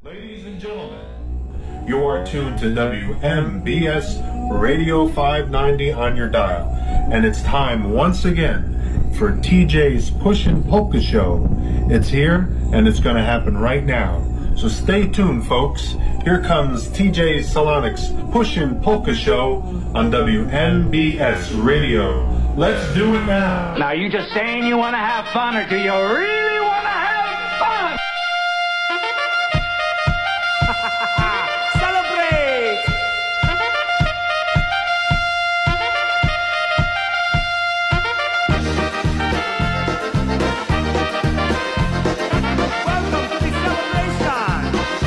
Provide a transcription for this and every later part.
Ladies and gentlemen, you are tuned to WMBS Radio 590 on your dial, and it's time once again for TJ's Pushin' Polka Show. It's here, and it's going to happen right now. So stay tuned, folks. Here comes TJ Salonic's Pushin' Polka Show on WMBS Radio. Let's do it now. Now, you just saying you want to have fun, or do you really want to have fun? Celebrate! Welcome to the celebration!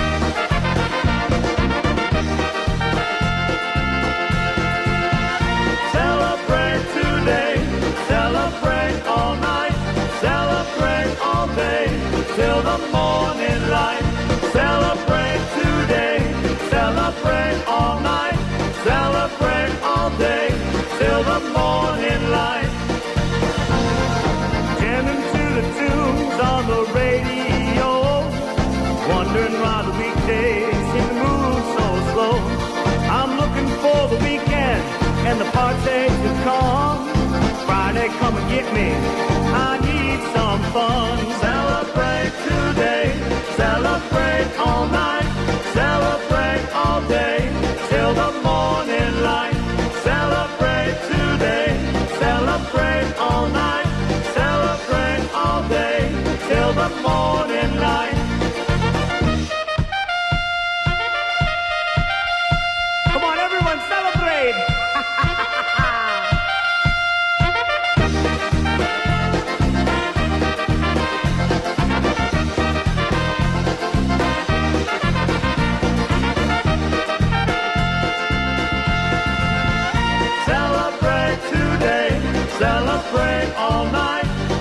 Celebrate today, celebrate all night, celebrate all day, till the morning light. Celebrate today, celebrate all night, celebrate all day, till the morning light. Jamming to the tunes on the radio, wondering why the weekdays seem to move so slow. I'm looking for the weekend and the party to come. Friday, come and get me, I need some fun. Celebrate today, celebrate all night, celebrate all day, till the morning light. Celebrate today, celebrate all night, celebrate all day, till the morning light. Come on, everyone, celebrate! Celebrate today, celebrate all night,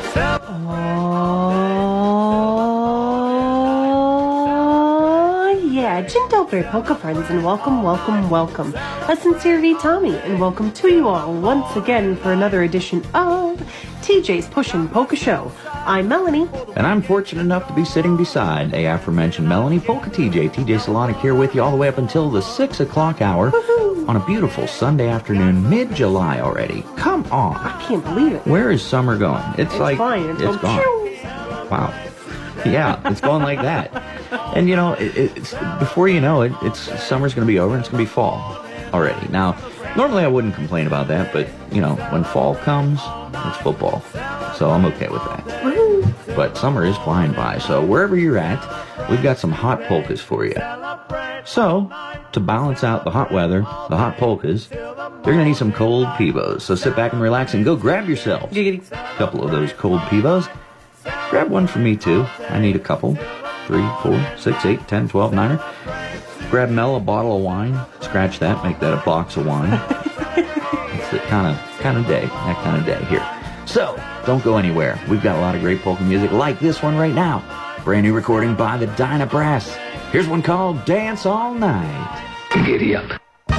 Dzień dobry, polka friends, and welcome, welcome, welcome. A sincere V Tommy, and welcome to you all once again for another edition of TJ's Pushin' Polka Show. I'm Melanie. And I'm fortunate enough to be sitting beside the aforementioned Melanie Polka TJ Salonic here with you all the way up until the 6 o'clock hour. Woohoo! On a beautiful Sunday afternoon, mid-July already. Come on. I can't believe it. Where is summer going? It's like, flying. it's gone. Wow. Yeah, it's going like that. And you know, it's before you know it, summer's going to be over and it's going to be fall already. Now, normally I wouldn't complain about that, but you know, when fall comes, it's football. So I'm okay with that. Woo! But summer is flying by, so wherever you're at, we've got some hot polkas for you. So, to balance out the hot weather, the hot polkas, you're going to need some cold Pivos. So sit back and relax and go grab yourselves a couple of those cold Pivos. Grab one for me too. I need a couple. 3, 4, 6, 8, 10, 12, 9. Grab Mel a bottle of wine. Scratch that, make that a box of wine. It's the kind of day, that kind of day here. So, don't go anywhere. We've got a lot of great polka music like this one right now. Brand new recording by the Dyna Brass. Here's one called Dance All Night. Giddy up.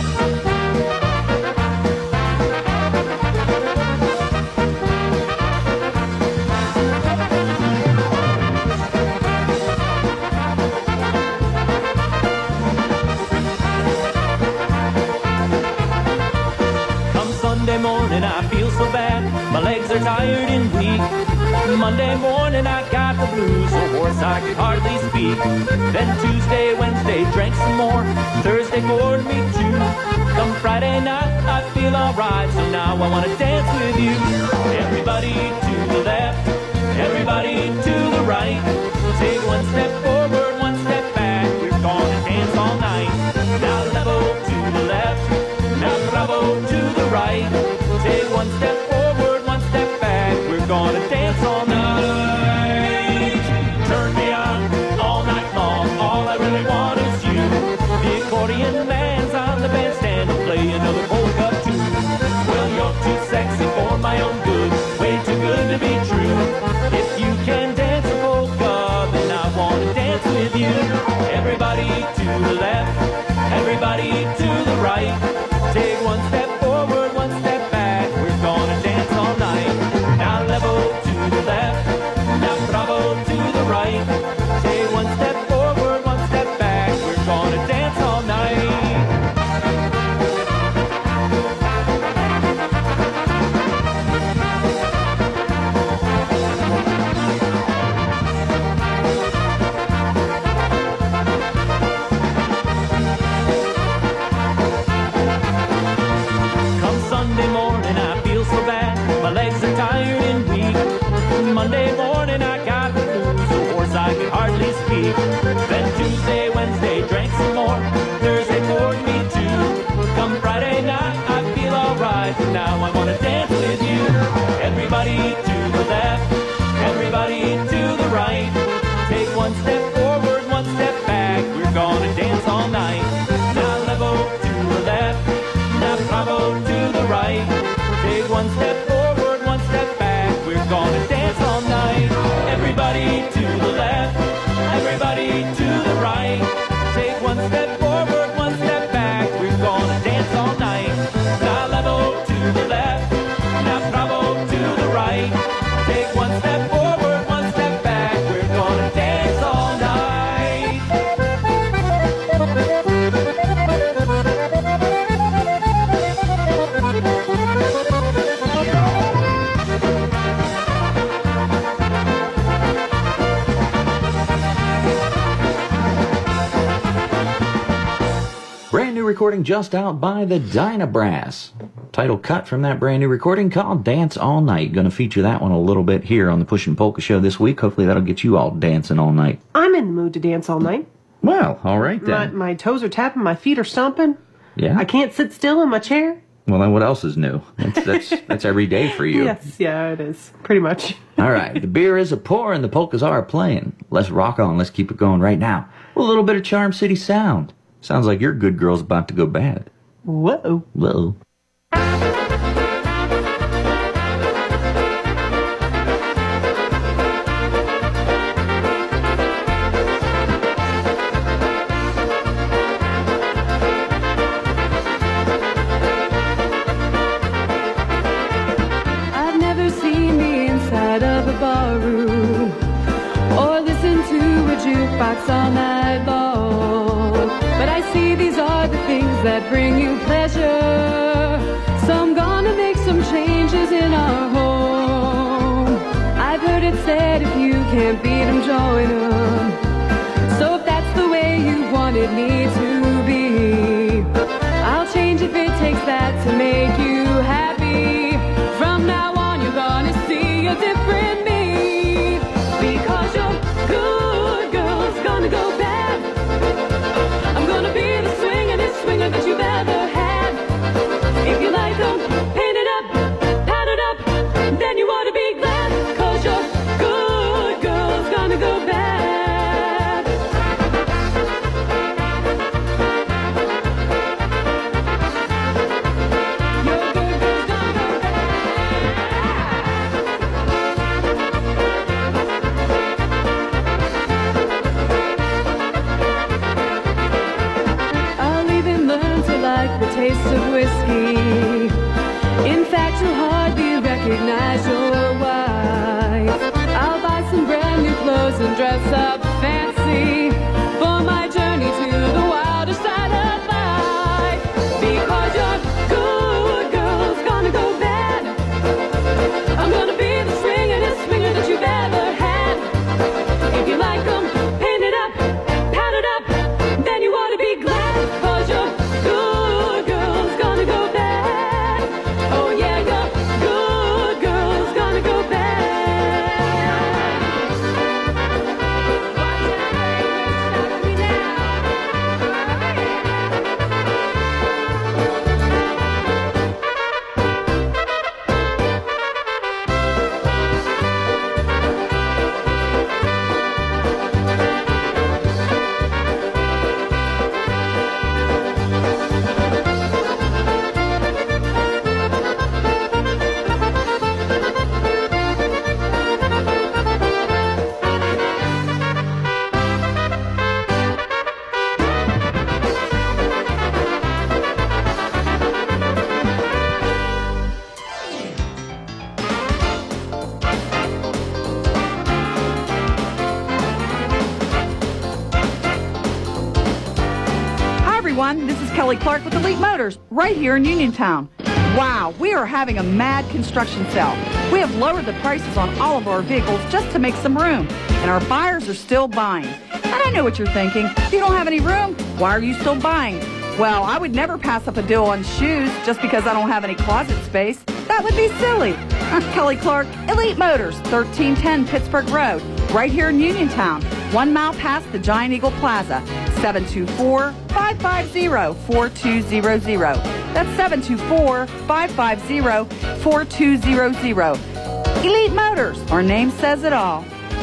Sunday morning I feel so bad, my legs are tired and weak. Monday morning I got the blues, so hoarse I could hardly speak. Then Tuesday, Wednesday, drank some more. Thursday bored me too. Come Friday night I feel alright, so now I wanna dance with you. Everybody to the left, everybody to the right. Take one step forward, one step back. We're gonna dance all night. Now level to the left, now bravo to the right. Take one step forward, one step back. We're gonna dance all night. Turn me on all night long. All I really want is you. The accordion man's on the bandstand to play another polka too. Well, you're too sexy for my own good. Way too good to be true. If you can dance a polka, then I wanna dance with you. Everybody to the left, everybody to the right. Take one step forward, one step back. We're gonna dance all night. Now level to the left, now bravo to the right. Take one step forward, one step back. Brand new recording just out by the Dynabrass. Title cut from that brand new recording called Dance All Night. Going to feature that one a little bit here on the Pushin' Polka Show this week. Hopefully that'll get you all dancing all night. I'm in the mood to dance all night. Well, all right then. My toes are tapping, my feet are stomping. Yeah. I can't sit still in my chair. Well, then what else is new? That's every day for you. Yes, yeah, it is. Pretty much. All right, the beer is a pour and the polkas are playing. Let's rock on. Let's keep it going right now. With a little bit of Charm City sound. Sounds like your good girl's about to go bad. Whoa. Whoa. Jukebox all night long, but I see these are the things that bring you pleasure, so I'm gonna make some changes in our home. I've heard it said if you can't beat them, join them, so if that's the way you wanted me to be, I'll change if it takes that to make you happy. From now on you're gonna see a different me, because you're good girl's gonna go bad. I'm gonna be the swingin'est swinger that you've ever had. If you like them, paint it up, pat it up, then you ought to be glad, 'cause your good girl's gonna go bad. Your good girl's gonna go I'll even learn to like the taste of whiskey. In fact, you'll hardly recognize your wife. I'll buy some brand new clothes and dress up fancy for my journey to the wilder side of life. Because your good girl's gonna go bad. I'm gonna be the swingin'est swinger that you've ever had. If you like them, paint it up, pat it up, then you ought to be glad, 'cause your good girl's gonna go bad. Oh yeah, your good girl's gonna go bad. Stop me now. Hi everyone, this is Kelly Clark with Elite Motors, right here in Uniontown. Wow, we are having a mad construction sale. We have lowered the prices on all of our vehicles just to make some room, and our buyers are still buying. And I know what you're thinking. If you don't have any room, why are you still buying? Well, I would never pass up a deal on shoes just because I don't have any closet space. That would be silly. Kelly Clark, Elite Motors, 1310 Pittsburgh Road, right here in Uniontown, 1 mile past the Giant Eagle Plaza, 724-550-4200. That's 724-550-4200. Elite Motors, our name says it all.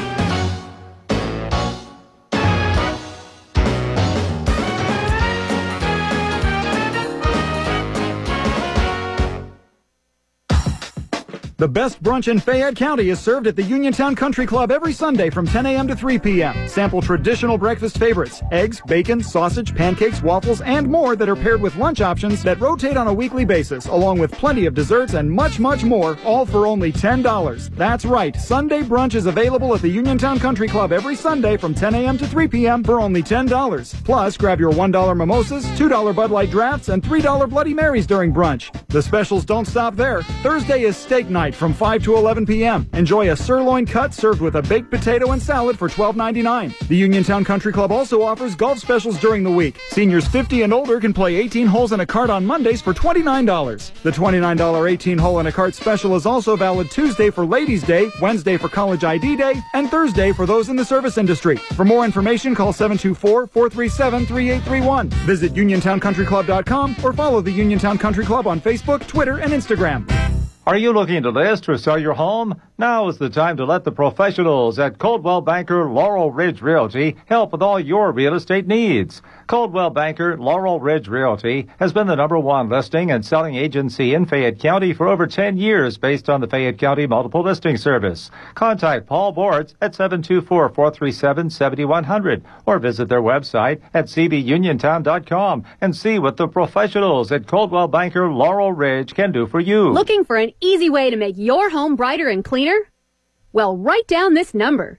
The best brunch in Fayette County is served at the Uniontown Country Club every Sunday from 10 a.m. to 3 p.m. Sample traditional breakfast favorites, eggs, bacon, sausage, pancakes, waffles, and more that are paired with lunch options that rotate on a weekly basis, along with plenty of desserts and much, much more, all for only $10. That's right, Sunday brunch is available at the Uniontown Country Club every Sunday from 10 a.m. to 3 p.m. for only $10. Plus, grab your $1 mimosas, $2 Bud Light drafts, and $3 Bloody Marys during brunch. The specials don't stop there. Thursday is steak night night from 5 to 11 p.m. Enjoy a sirloin cut served with a baked potato and salad for $12.99. The Uniontown Country Club also offers golf specials during the week. Seniors 50 and older can play 18 holes in a cart on Mondays for $29. The $29 18-hole in a cart special is also valid Tuesday for Ladies' Day, Wednesday for College ID Day, and Thursday for those in the service industry. For more information, call 724-437-3831. Visit UniontownCountryClub.com or follow the Uniontown Country Club on Facebook, Twitter, and Instagram. Are you looking to list or sell your home? Now is the time to let the professionals at Coldwell Banker Laurel Ridge Realty help with all your real estate needs. Coldwell Banker Laurel Ridge Realty has been the #1 listing and selling agency in Fayette County for over 10 years based on the Fayette County Multiple Listing Service. Contact Paul Boards at 724-437-7100 or visit their website at cbuniontown.com and see what the professionals at Coldwell Banker Laurel Ridge can do for you. Looking for an easy way to make your home brighter and cleaner? Well, write down this number,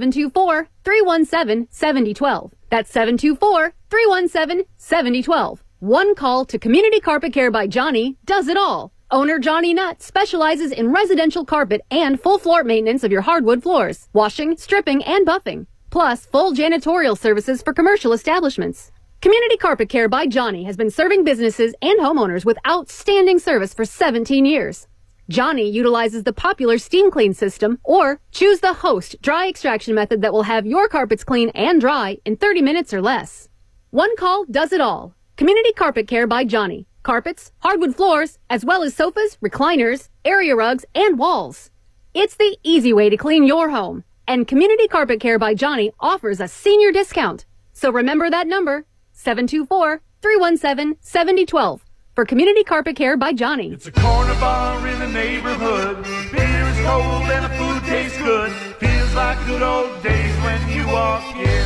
724-317-7012. That's 724-317-7012. One call to Community Carpet Care by Johnny does it all. Owner Johnny Nutt specializes in residential carpet and full floor maintenance of your hardwood floors, washing, stripping, and buffing, plus full janitorial services for commercial establishments. Community Carpet Care by Johnny has been serving businesses and homeowners with outstanding service for 17 years. Johnny utilizes the popular Steam Clean system, or choose the Host dry extraction method that will have your carpets clean and dry in 30 minutes or less. One call does it all. Community Carpet Care by Johnny. Carpets, hardwood floors, as well as sofas, recliners, area rugs, and walls. It's the easy way to clean your home. And Community Carpet Care by Johnny offers a senior discount. So remember that number, 724-317-7012. For Community Carpet Care by Johnny. It's a corner bar in the neighborhood. Beer is cold and the food tastes good. Feels like good old days when you walk in.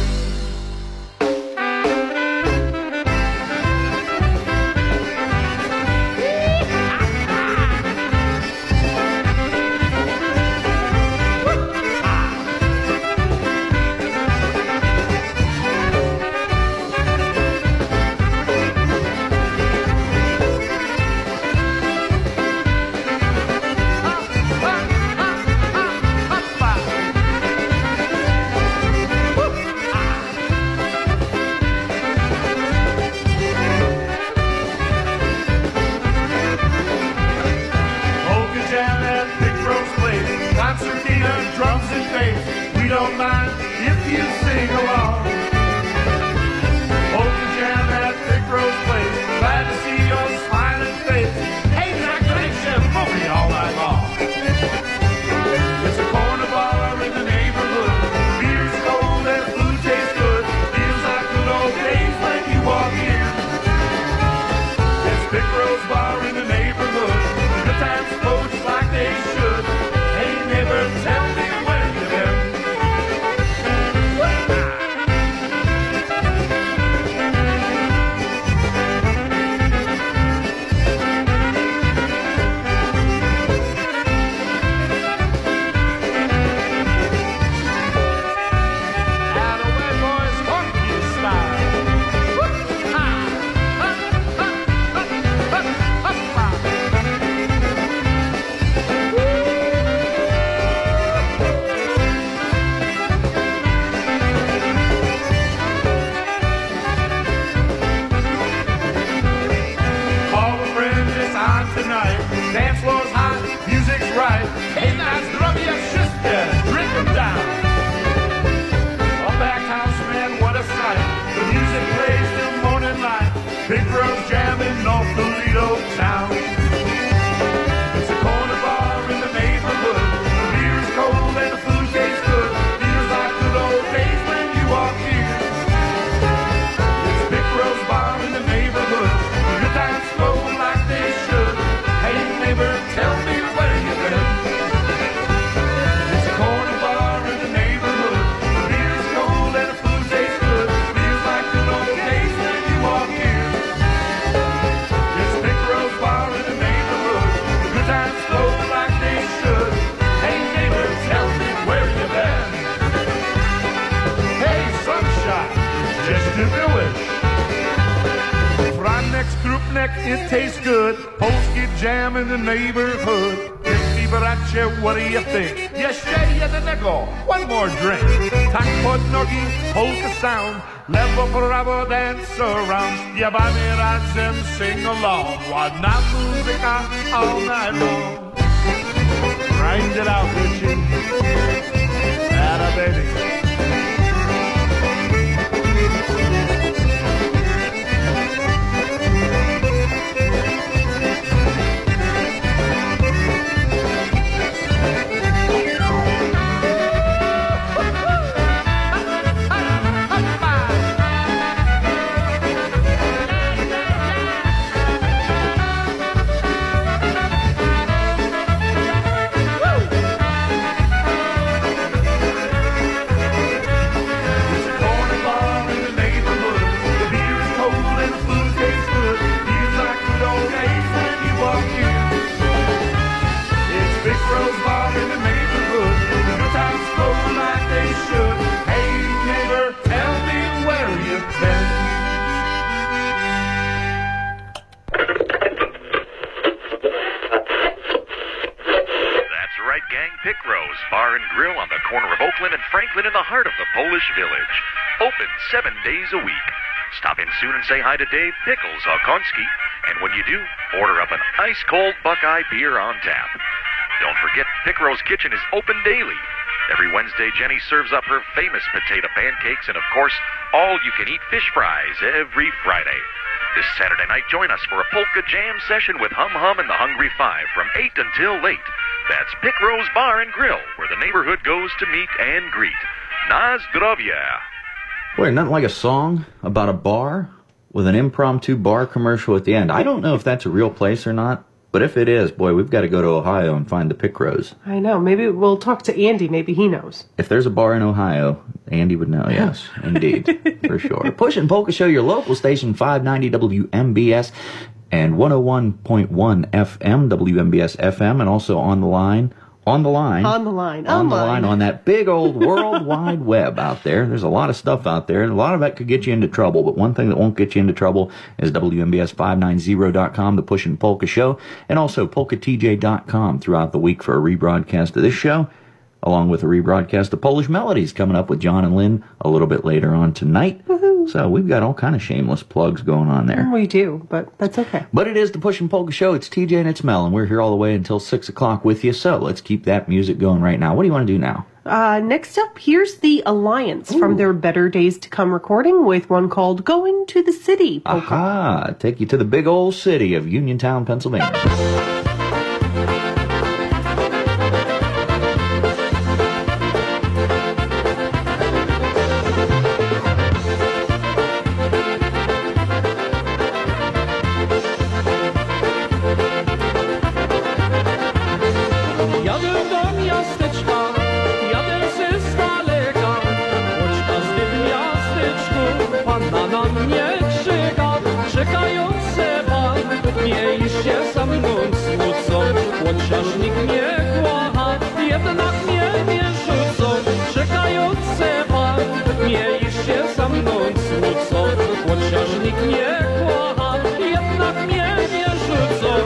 Drums and bass, we don't mind if you sing along. Polka jam at Big Rose Place, glad to see your smiling face. Hey, Jack, thanks, Chef, movie all night long. It's a corner bar in the neighborhood. Beer's cold and food tastes good. Feels like good old days when you walk in. It's Big Rose Bar in the neighborhood. Good times flow just like they should. Hey, neighbor, tell me. Dance floor's hot, music's right. Hey, nice grubby, sister, drink 'em down. A back house, man, what a sight. The music plays till morning light. Big girls jamming North Toledo town. It's a corner bar in the neighborhood. The beer is cold and the food tastes good. Feels like good old days when you walk here. It's Big Rose Bar in the neighborhood. Good times flow like they should. Hey neighbor, tell me where you been. It's a corner bar in the neighborhood. The beer's cold and the food tastes good. Feels like good old days when you walk in. It's Big Rose Bar in the neighborhood. The good times flow like they should. Hey neighbor, tell me where you been. Hey sunshine, just a village. Fryneck's Croup Neck, it tastes good. Polsky jam in the neighborhood. 50 bracie, what do you think? Jeszcze jednego, one more drink. Tak pod nogi, polka sound, lewo, prawo, dance around. Śpiewamy razem, sing along. Ładna muzyka all night long. Grind it out, Richie. Atta baby. Pickrose Bar and Grill on the corner of Oakland and Franklin in the heart of the Polish Village. Open 7 days a week. Stop in soon and say hi to Dave Pickles Okonski. And when you do, order up an ice-cold Buckeye beer on tap. Don't forget, Pickrose Kitchen is open daily. Every Wednesday, Jenny serves up her famous potato pancakes and, of course, all-you-can-eat fish fries every Friday. This Saturday night, join us for a polka jam session with Hum Hum and the Hungry Five from 8 until late. That's Pickrose Bar and Grill, where the neighborhood goes to meet and greet. Na zdrowie. Boy, nothing like a song about a bar with an impromptu bar commercial at the end. I don't know if that's a real place or not, but if it is, boy, we've got to go to Ohio and find the Pickrose. I know. Maybe we'll talk to Andy. Maybe he knows. If there's a bar in Ohio, Andy would know. Yes, indeed, for sure. Pushin' Polka Show, your local station, 590 WMBS. And 101.1 FM, WMBS FM, and also on the line on that big old World Wide Web out there. There's a lot of stuff out there, and a lot of that could get you into trouble, but one thing that won't get you into trouble is WMBS590.com, the Pushin' Polka Show, and also PolkaTJ.com throughout the week for a rebroadcast of this show, along with a rebroadcast of Polish Melodies coming up with John and Lynn a little bit later on tonight. Woohoo. So we've got all kind of shameless plugs going on there. We do, but that's okay. But it is the Pushin' Polka Show. It's TJ and it's Mel, and we're here all the way until 6 o'clock with you. So let's keep that music going right now. What do you want to do now? Next up, here's the Alliance from their Better Days to Come recording with one called Going to the City Polka. Aha! Take you to the big old city of Uniontown, Pennsylvania. Chociaż nikt nie kocha, jednak mnie nie rzucą. Czekające pan, mieliś się za mną smucą. Chociaż nikt nie kocha, jednak mnie nie rzucą.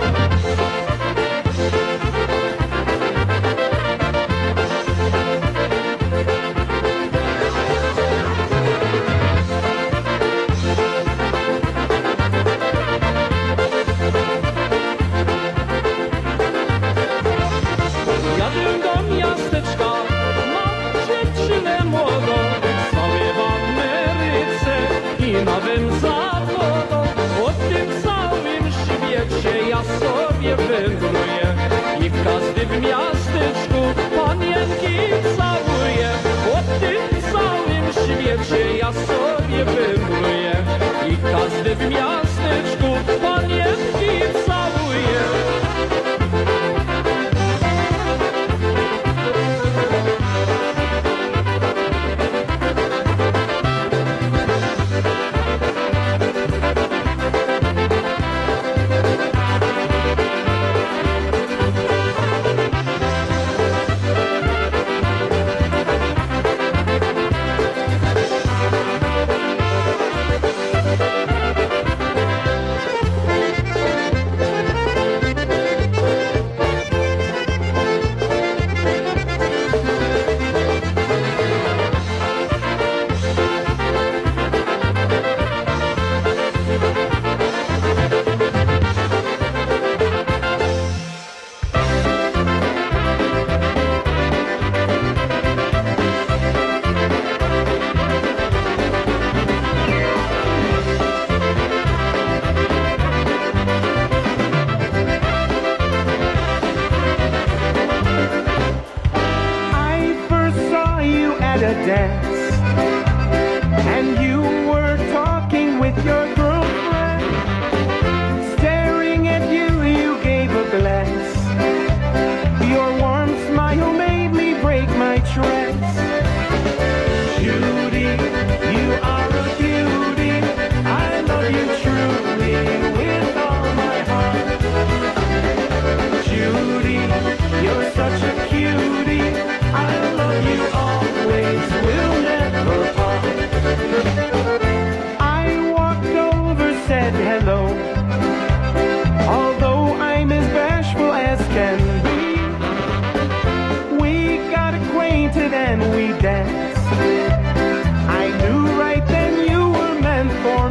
Nowym zawodą, o tym całym świecie ja sobie wędruję i w każdym miasteczku panienki całuję. O tym całym świecie ja sobie wędruję i w każdym miasteczku panienki całuję.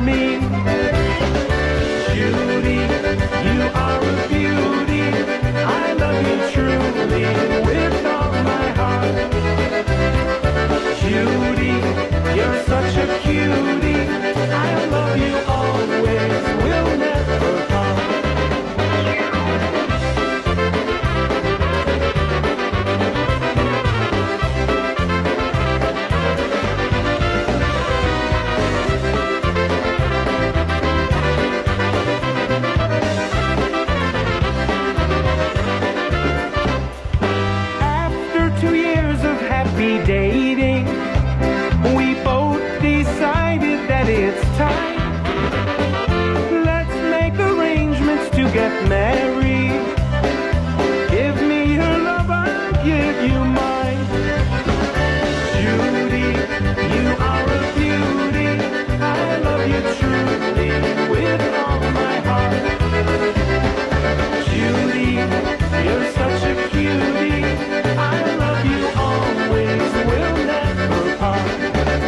me. Judy, you are a beauty. I love you truly with all my heart. Judy, you're such a cutie. I love you always, we'll never part. After 2 years of happy dating, we both decided that it's time. Let's make arrangements to get married. Give me your love, I'll give you mine. Judy, you are a beauty. I love you truly with all my heart. Judy, you're such a cutie. I love you always, we'll never part.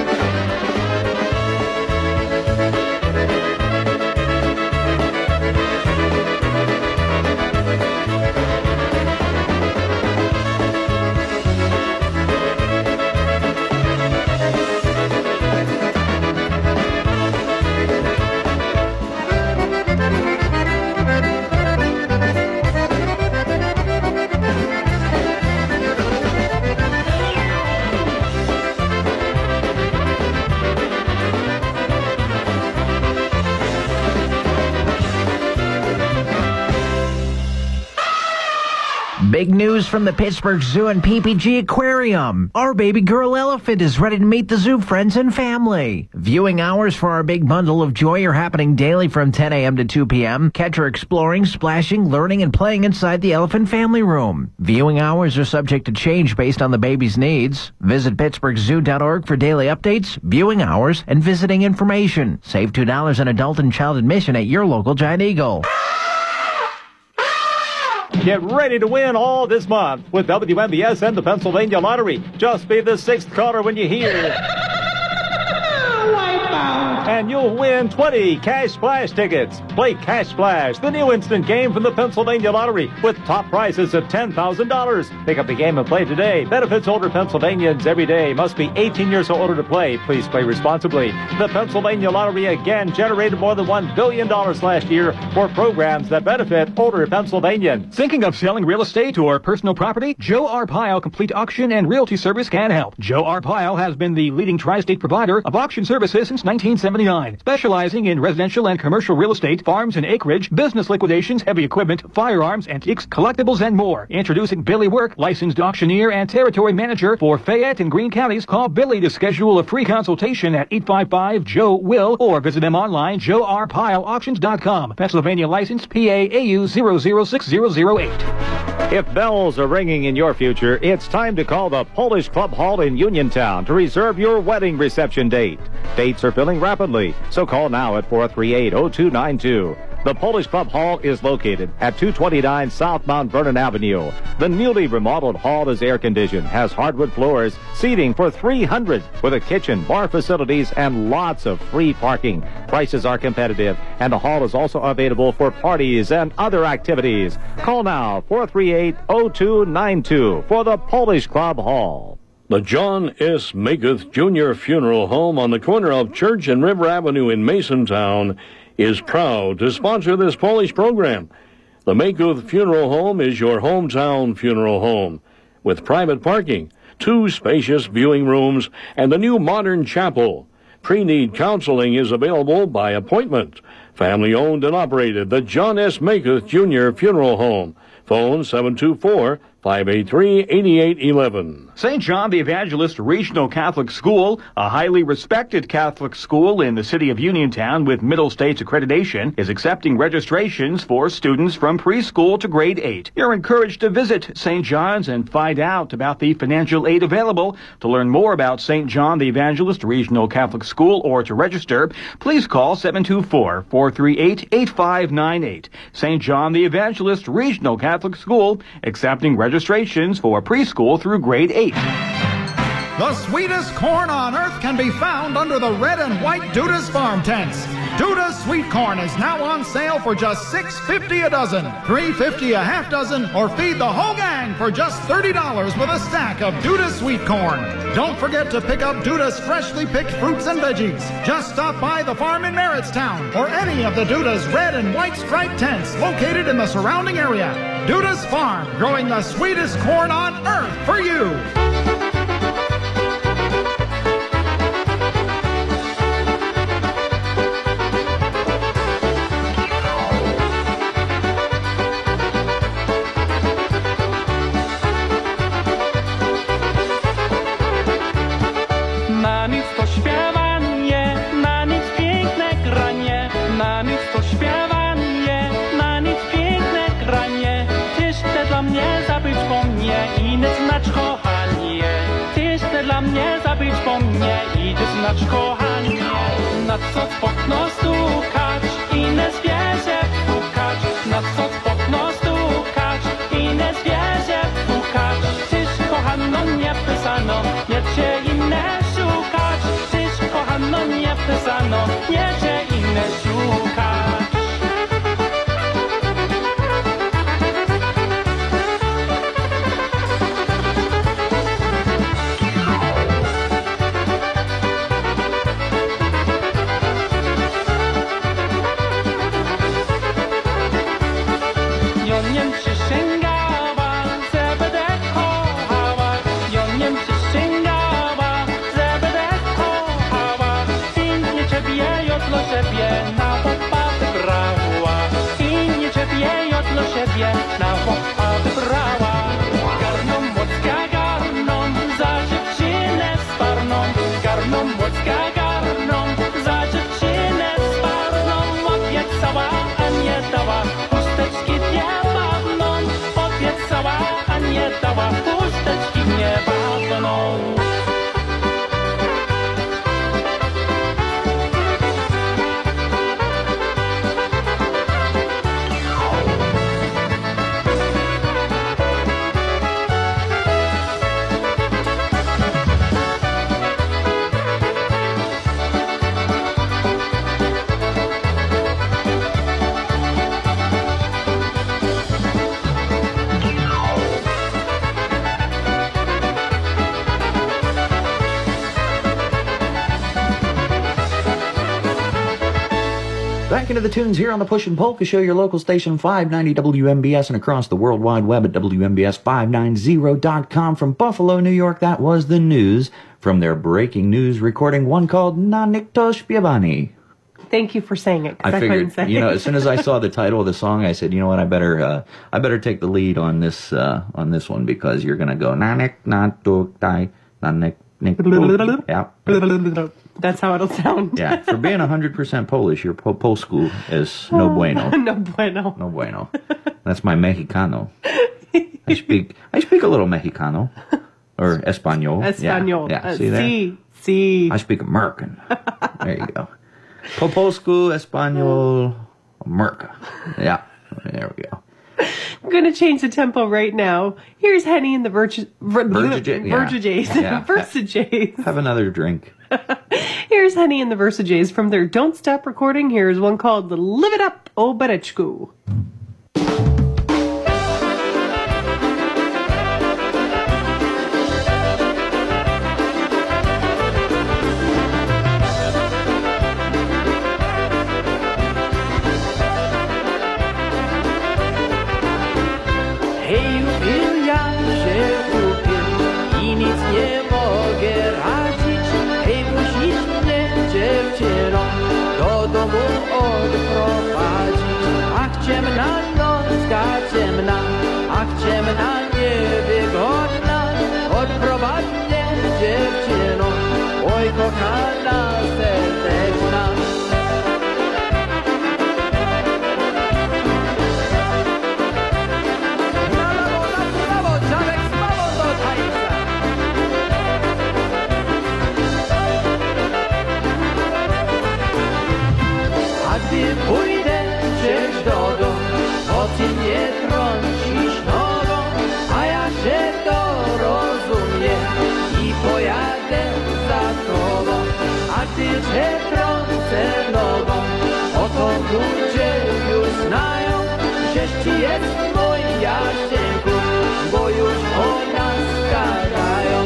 Big news from the Pittsburgh Zoo and PPG Aquarium. Our baby girl elephant is ready to meet the zoo friends and family. Viewing hours for our big bundle of joy are happening daily from 10 a.m. to 2 p.m. Catch her exploring, splashing, learning, and playing inside the elephant family room. Viewing hours are subject to change based on the baby's needs. Visit PittsburghZoo.org for daily updates, viewing hours, and visiting information. Save $2 on adult and child admission at your local Giant Eagle. Get ready to win all this month with WMBS and the Pennsylvania Lottery. Just be the sixth caller when you hear. And you'll win 20 Cash Splash tickets. Play Cash Splash, the new instant game from the Pennsylvania Lottery with top prizes of $10,000. Pick up the game and play today. Benefits older Pennsylvanians every day. Must be 18 years or older to play. Please play responsibly. The Pennsylvania Lottery again generated more than $1 billion last year for programs that benefit older Pennsylvanians. Thinking of selling real estate or personal property? Joe Arpaio Complete Auction and Realty Service can help. Joe Arpaio has been the leading tri-state provider of auction services since 1979. Specializing in residential and commercial real estate, farms and acreage, business liquidations, heavy equipment, firearms, antiques, collectibles, and more. Introducing Billy Work, licensed auctioneer and territory manager for Fayette and Greene counties. Call Billy to schedule a free consultation at 855-JOE-WILL or visit them online, joearpaioauctions.com. Pennsylvania license PAAU 006008. If bells are ringing in your future, it's time to call the Polish Club Hall in Uniontown to reserve your wedding reception date. Dates are filling rapidly, so call now at 438-0292. The Polish Club Hall is located at 229 South Mount Vernon Avenue. The newly remodeled hall is air-conditioned, has hardwood floors, seating for 300, with a kitchen, bar facilities, and lots of free parking. Prices are competitive, and the hall is also available for parties and other activities. Call now, 438-0292 for the Polish Club Hall. The John S. Makuth Jr. Funeral Home on the corner of Church and River Avenue in Masontown is proud to sponsor this Polish program. The Makuth Funeral Home is your hometown funeral home with private parking, 2 spacious viewing rooms, and the new modern chapel. Pre-need counseling is available by appointment. Family owned and operated, the John S. Makuth Jr. Funeral Home. Phone 724-583-8811. St. John the Evangelist Regional Catholic School, a highly respected Catholic school in the city of Uniontown with Middle States accreditation, is accepting registrations for students from preschool to grade 8. You're encouraged to visit St. John's and find out about the financial aid available. To learn more about St. John the Evangelist Regional Catholic School or to register, please call 724-438-8598. St. John the Evangelist Regional Catholic School, accepting registrations for preschool through grade 8. The sweetest corn on earth can be found under the red and white Duda's farm tents. Duda's sweet corn is now on sale for just $6.50 a dozen, $3.50 a half dozen, or feed the whole gang for just $30 with a stack of Duda's sweet corn. Don't forget to pick up Duda's freshly picked fruits and veggies. Just stop by the farm in Merrittstown or any of the Duda's red and white striped tents located in the surrounding area. Duda's Farm, growing the sweetest corn on earth for you. Na nic to śpiewanie, na nic piękne granie, na nic to śpiewanie, na nic piękne granie. Tyś te dla mnie zabyć po mnie i nie znać kochanie. Tyś te dla mnie zabyć po mnie i nie znać kochanie. Na co w okno stukać i nie zwierzę pukać. Na co w okno stukać i nie zwierzę pukać. Tyś kochano nie pisano, nie cię inne szukać. Tyś kochano nie pisano, nie cię inne szukać. Joniem przysięgała, że będę kochała. Joniem przysięgała, że będę kochała. Pięknie ciebie jodlo siebie na łopa wybrała. Pięknie ciebie jodlo siebie na łopa wybrała. Garną młocka garną, za dziewczynę sparną. Garną młocka garną, za dziewczynę sparną. Obiecała, a nie dała, chusteczki niebawną. Obiecała, a nie dała, chusteczki niebawną. Back into the tunes here on the Push and Polka Show, your local station 590 WMBS and across the World Wide Web at WMBS590.com. From Buffalo, New York, that was the news from their breaking news recording, one called Na Nikto Śpiewani. Thank you for saying it. I figured, as soon as I saw the title of the song, I said, you know what, I better take the lead on this one, because you're going to go Na Nik Na Tuk Tai Na Nik Nik. Yeah. That's how it'll sound. Yeah, for being 100% Polish, your Polsku is no bueno. No bueno. No bueno. That's my Mexicano. I speak a little Mexicano, or Espanol. Espanol. Yeah. See there? Sí. I speak American. There you go. Polsku, Espanol, America. Yeah, there we go. I'm going to change the tempo right now. Here's Henny and the Versajays. Yeah. Versajays. Have another drink. Here's Henny and the Versajays from their Don't Stop recording. Here's one called Live It Up, O Bereczku. Hej, upił ja się upił i nic nie mogę radzić. Hej, musisz mnie, dziewczyno, do domu odprowadzić. Ach, ciemna nocka, ciemna, ach, ciemna, niewygodna. Odprowadź mnie, dziewczyno, oj, kochana, serdeczna. Gdy pójdę gdzieś do domu, to ty mnie trącisz nogą, a ja się to rozumiem i pojadę. cześć jest mój Jasieńku, bo już o nas gadają.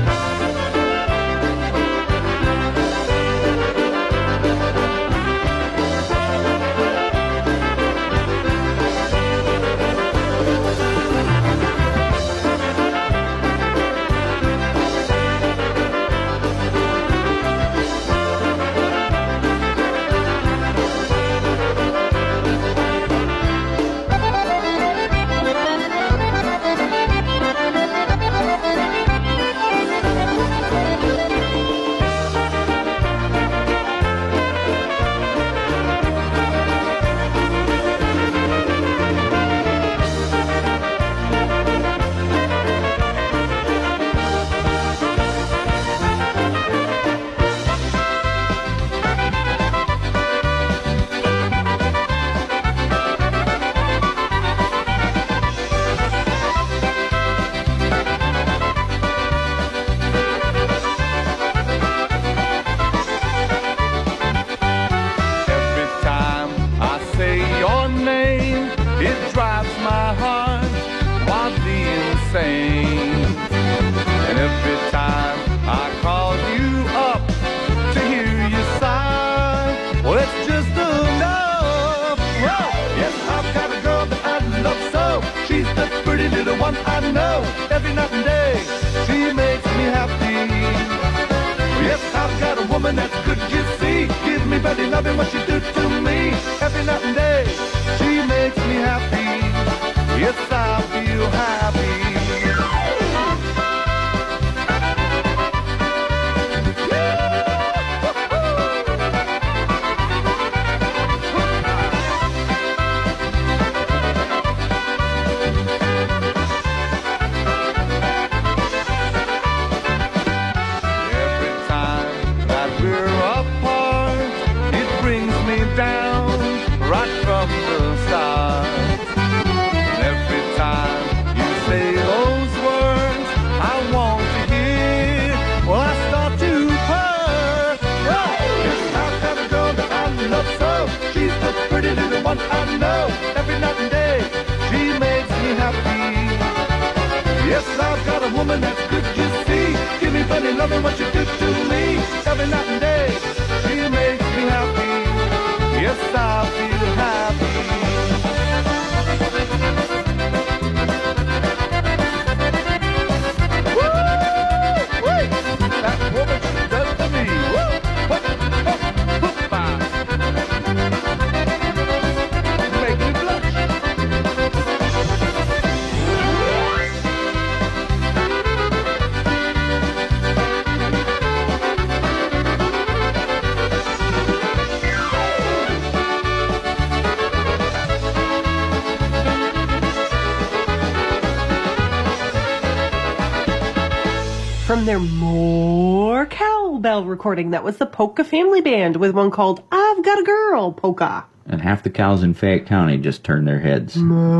From their more cowbell recording, that was the Polka Family Band with one called I've Got a Girl Polka. And half the cows in Fayette County just turned their heads.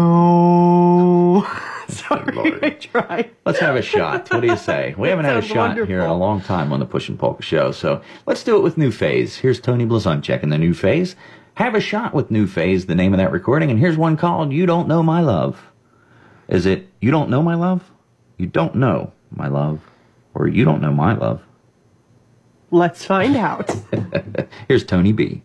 No. Sorry, I tried. Let's have a shot. What do you say? We haven't had a shot here in a long time on the Pushin' Polka Show, so let's do it with New Phase. Here's Tony Blazonczyk and the New Phase. Have a shot with New Phase, the name of that recording, and here's one called You Don't Know My Love. Is it You Don't Know My Love? You Don't Know My Love? Or You Don't Know My Love? Let's find out. Here's Tony B.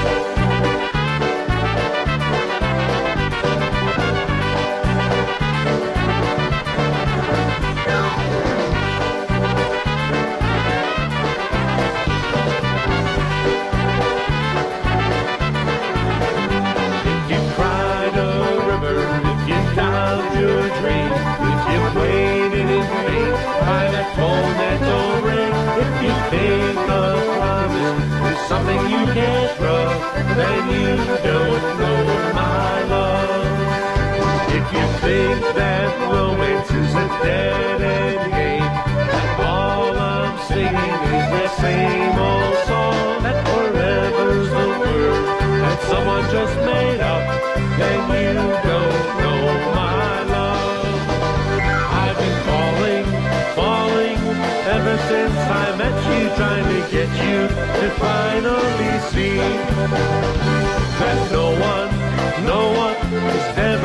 Something you can't trust, then you don't know my love. If you think that romance is a dead-end game, that all I'm singing is that same old song, that forever's the word that someone just made up, then you don't know my love. I've been falling, ever since I met you, trying to get you to finally see that no one is ever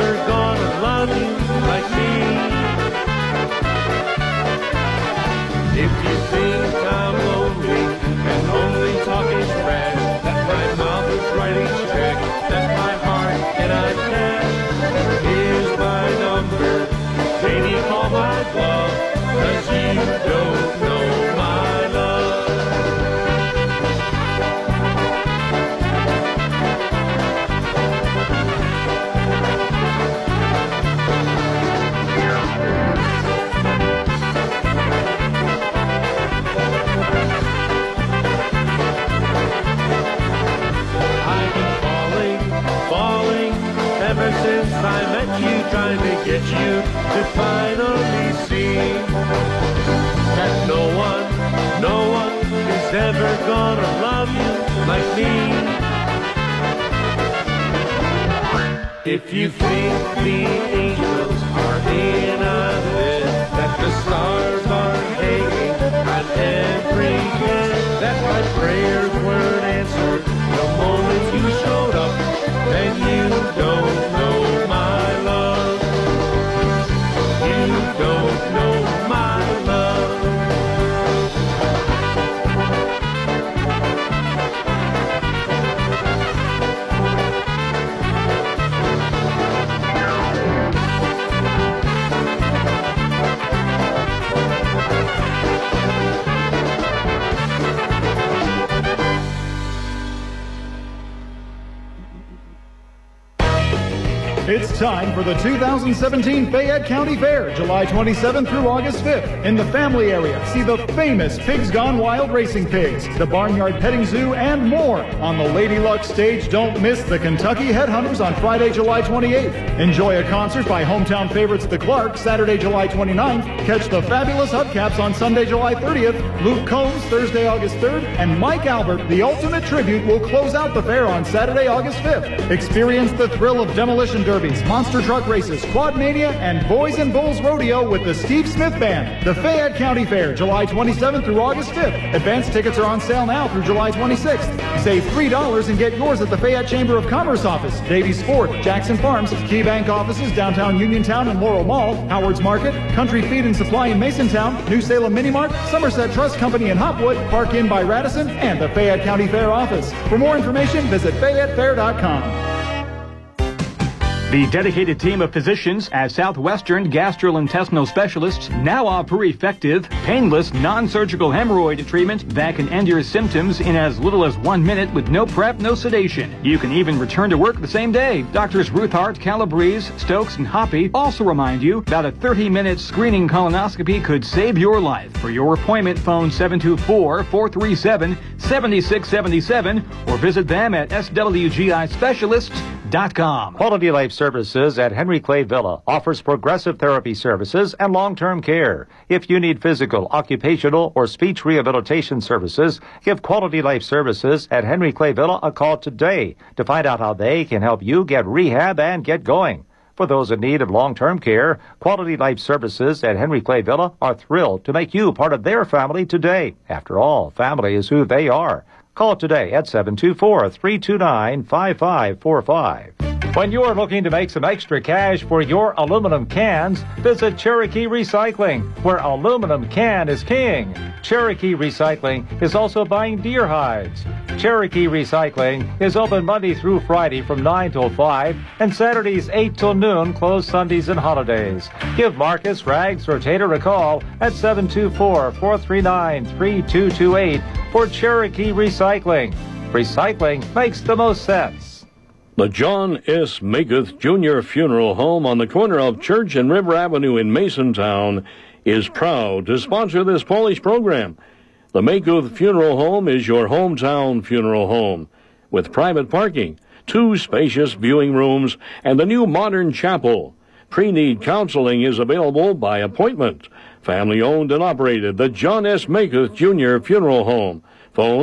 since I met you, trying to get you to finally see that no one is ever gonna love you like me. If you think the angels are in a bed, that the stars are hanging on every head, that my prayers weren't answered the moment you showed up, then you don't know my love. You don't know my love. It's time for the 2017 Fayette County Fair, July 27th through August 5th. In the family area, see the famous Pigs Gone Wild Racing Pigs, the Barnyard Petting Zoo, and more. On the Lady Luck stage, don't miss the Kentucky Headhunters on Friday, July 28th. Enjoy a concert by hometown favorites The Clarks Saturday, July 29th. Catch the Fabulous Hubcaps on Sunday, July 30th. Luke Combs Thursday, August 3rd. And Mike Albert, the Ultimate Tribute, will close out the fair on Saturday, August 5th. Experience the thrill of demolition derbies, monster truck races, quad mania, and Boys and Bulls Rodeo with the Steve Smith Band. The Fayette County Fair, July 27th through August 5th. Advance tickets are on sale now through July 26th. Save $3 and get yours at the Fayette Chamber of Commerce office, Davies Ford, Jackson Farms, Key Bank offices, downtown Uniontown and Laurel Mall, Howard's Market, Country Feed and Supply in Masontown, New Salem Mini Mart, Somerset Trust Company in Hopwood, Park Inn by Radisson, and the Fayette County Fair office. For more information, visit FayetteFair.com. The dedicated team of physicians at Southwestern Gastrointestinal Specialists now offer effective, painless, non-surgical hemorrhoid treatment that can end your symptoms in as little as 1 minute with no prep, no sedation. You can even return to work the same day. Doctors Ruthart, Calabrese, Stokes, and Hoppy also remind you that a 30-minute screening colonoscopy could save your life. For your appointment, phone 724-437-7677 or visit them at swgispecialists.com. Quality Life Services at Henry Clay Villa offers progressive therapy services and long-term care. If you need physical, occupational, or speech rehabilitation services, give Quality Life Services at Henry Clay Villa a call today to find out how they can help you get rehab and get going. For those in need of long-term care, Quality Life Services at Henry Clay Villa are thrilled to make you part of their family today. After all, family is who they are. Call today at 724-329-5545. When you're looking to make some extra cash for your aluminum cans, visit Cherokee Recycling, where aluminum can is king. Cherokee Recycling is also buying deer hides. Cherokee Recycling is open Monday through Friday from 9 till 5 and Saturdays 8 till noon, closed Sundays and holidays. Give Marcus, Rags, or Tater a call at 724-439-3228 for Cherokee Recycling. Recycling makes the most sense. The John S. Maguth Jr. Funeral Home on the corner of Church and River Avenue in Masontown is proud to sponsor this Polish program. The Maguth Funeral Home is your hometown funeral home with private parking, 2 spacious viewing rooms, and the new modern chapel. Pre-need counseling is available by appointment. Family owned and operated, the John S. Maguth Jr. Funeral Home. Phone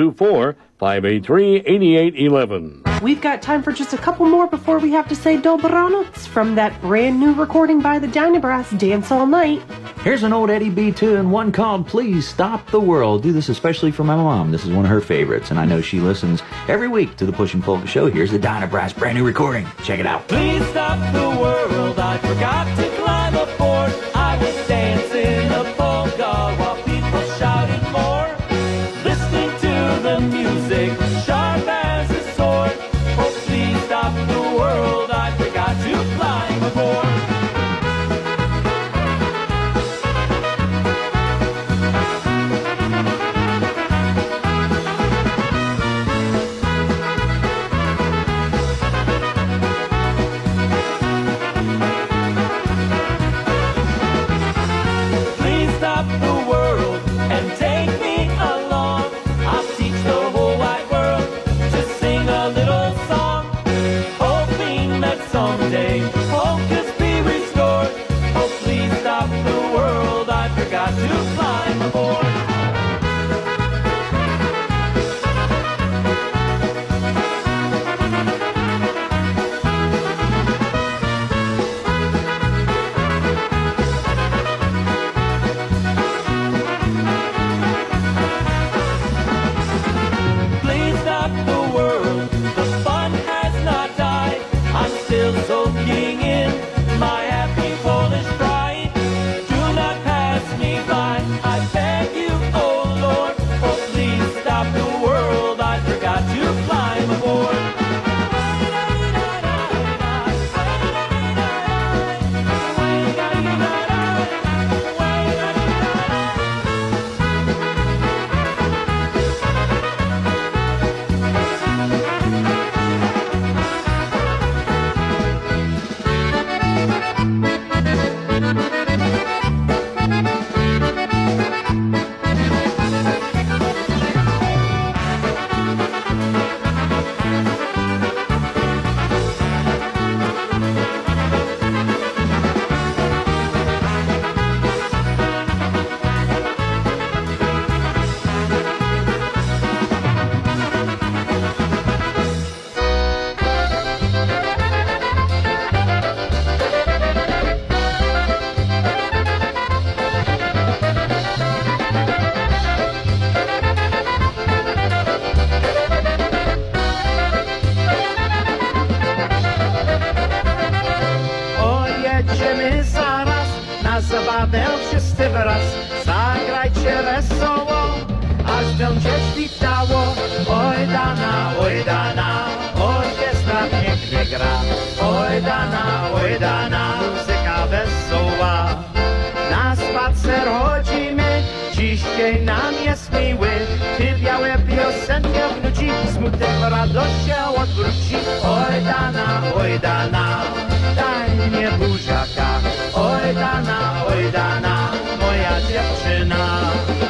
724-583-8811. We've got time for just a couple more before we have to say Dobranoc from that brand new recording by the Dynabrass, Dance All Night. Here's an old Eddie B. 2 and one called Please Stop the World. Do this especially for my mom. This is one of her favorites, and I know she listens every week to the Pushing Polka Show. Here's the Dynabrass brand new recording. Check it out. Please stop the world. I forgot to climb aboard. I was dancing a polka while people shouted more. Listening to the music, sharp as a sword. Oh, please stop the world. I forgot to climb aboard. Please teraz zagrajcie wesoło, aż będzie świtało. Oj dana, orkiestra pięknie gra. Oj dana, muzyka wesoła. Na spacer chodzimy, dzisiaj nam jest miły. Ty białe piosenkę wnuci, smutek radością odwróci. Oj dana, daj mnie buziaka. Oj dana, moja dziewczyna.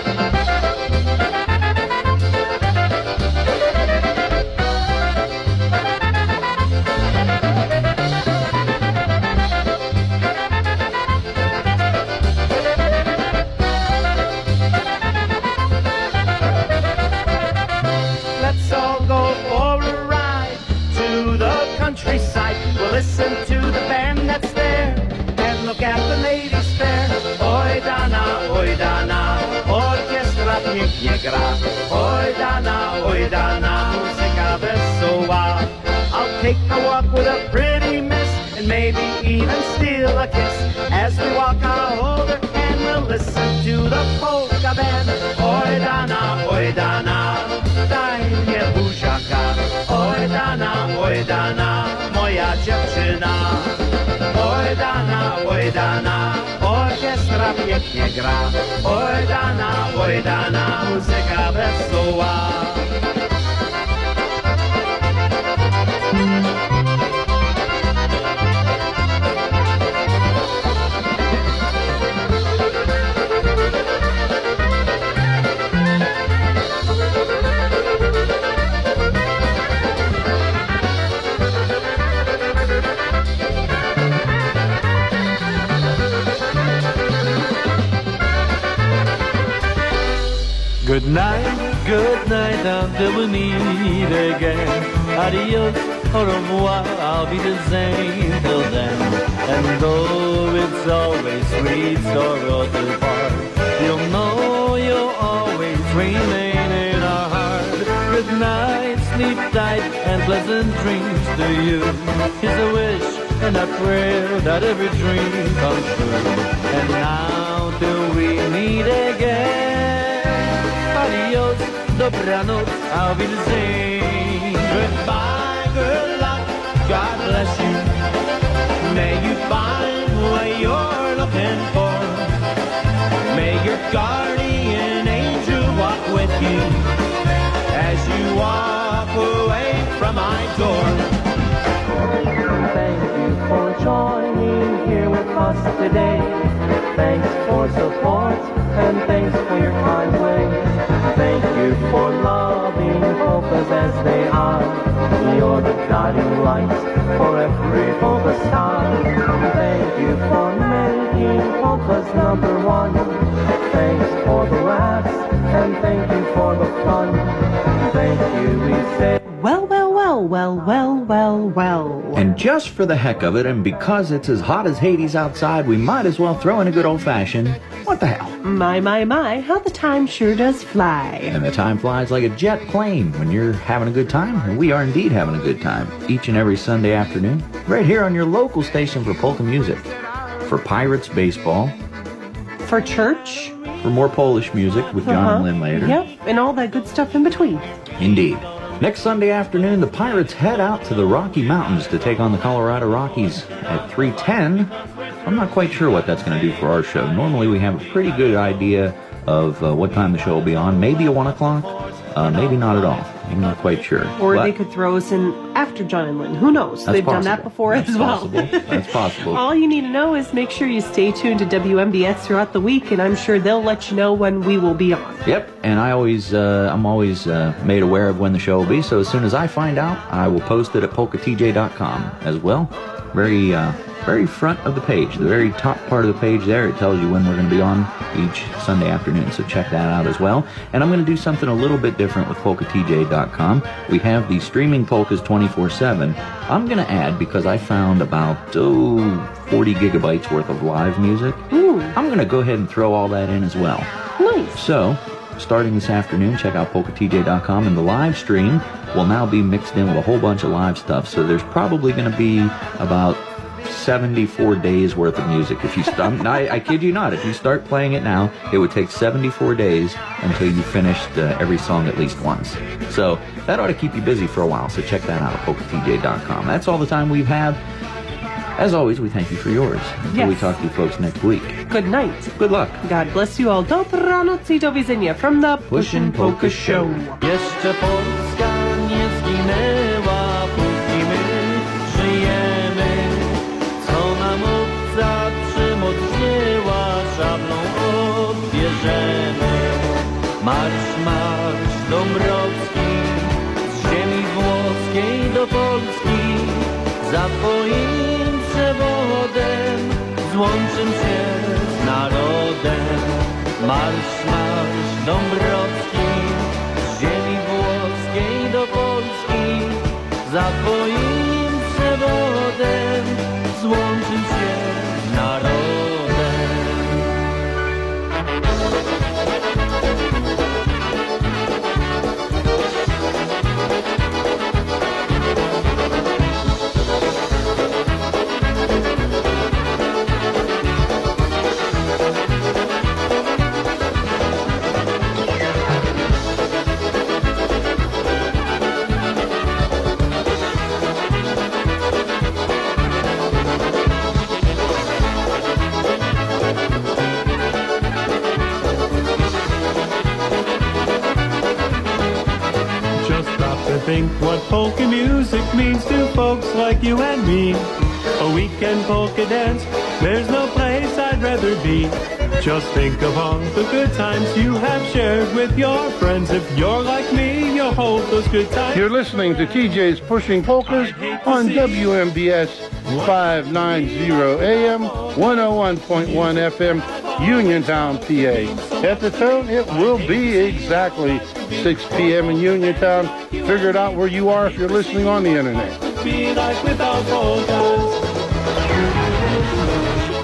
Let's all go for a ride to the countryside. We'll listen to the band that's there and look at the ladies fair. Oj dana, orkiestra pięknie gra. Oj dana, muzyka wesoła. I'll take a walk with a pretty miss and maybe even steal a kiss. As we walk I'll hold her hand, we'll listen to the polka band. Oj dana, daj mnie buziaka. Oj dana, moja dziewczyna. Oj dana, orkiestra pięknie gra. Oj dana, muzyka wesoła. Good night, until we meet again. Adios, au revoir, I'll be the same till then. And though it's always sweet sorrow to part, you'll know you'll always remain in our heart. Good night, sleep tight, and pleasant dreams to you. Here's a wish and a prayer that every dream comes true. And now till we meet again. Adios, dobranoc, I'll be the same. Goodbye, good luck, God bless you. May you find what you're looking for. May your guardian angel walk with you as you walk away from my door. Thank you for joining here with us today. Thanks for support and thanks for your kind ways. Thank you for loving polkas as they are. You're the guiding light for every polka star. Thank you for making polkas #1. Thanks for the laughs and thank you for the fun. Thank you, we say. Well. And just for the heck of it, and because it's as hot as Hades outside, we might as well throw in a good old-fashioned, what the hell? My, how the time sure does fly. And the time flies like a jet plane when you're having a good time, and we are indeed having a good time each and every Sunday afternoon, right here on your local station for polka music, for Pirates baseball, for church, for more Polish music with John and Lynn later. Yep, and all that good stuff in between. Indeed. Next Sunday afternoon, the Pirates head out to the Rocky Mountains to take on the Colorado Rockies at 3:10. I'm not quite sure what that's going to do for our show. Normally we have a pretty good idea of what time the show will be on. Maybe at 1 o'clock, maybe not at all. I'm not quite sure. Or they could throw us in after John and Lynn. Who knows? They've done that before as well. That's possible. All you need to know is make sure you stay tuned to WMBS throughout the week, and I'm sure they'll let you know when we will be on. Yep, and I'm always made aware of when the show will be, so as soon as I find out, I will post it at polkatj.com as well. Very front of the page, the very top part of the page there, it tells you when we're going to be on each Sunday afternoon, so check that out as well. And I'm going to do something a little bit different with polkatj.com. We have the streaming polkas 24/7. I'm going to add, because I found about 40 gigabytes worth of live music, I'm going to go ahead and throw all that in as well. Nice. So, starting this afternoon, check out polkatj.com, and the live stream will now be mixed in with a whole bunch of live stuff, so there's probably going to be about 74 days worth of music. If you start, I kid you not, if you start playing it now, it would take 74 days until you finished every song at least once. So that ought to keep you busy for a while. So check that out at polkatj.com. That's all the time we have. As always, we thank you for yours. Until we talk to you folks next week. Good night. Good luck. God bless you all. Dobranoc i do widzenia from the Pushin' Polka Show. Jeszcze Polska nie zginęła, póki my żyjemy. Co nam obca przymocniła, szablą odbierzemy. Marsz, marsz Dąbrowski, z ziemi włoskiej do Polski, za twoim przewodem złączym się z narodem. Marsz, marsz Dąbrowski, z ziemi włoskiej do Polski, za twoim przewodem złączym się z narodem. Think what polka music means to folks like you and me. A weekend polka dance, there's no place I'd rather be. Just think of all the good times you have shared with your friends. If you're like me, you'll hold those good times. You're listening to TJ's Pushing Polkas on WMBS 590 AM, 101.1 FM, Uniontown, PA. At the tone, it will be exactly 6 p.m. in Uniontown. Figure it out where you are if you're listening on the internet. Be like without polkas.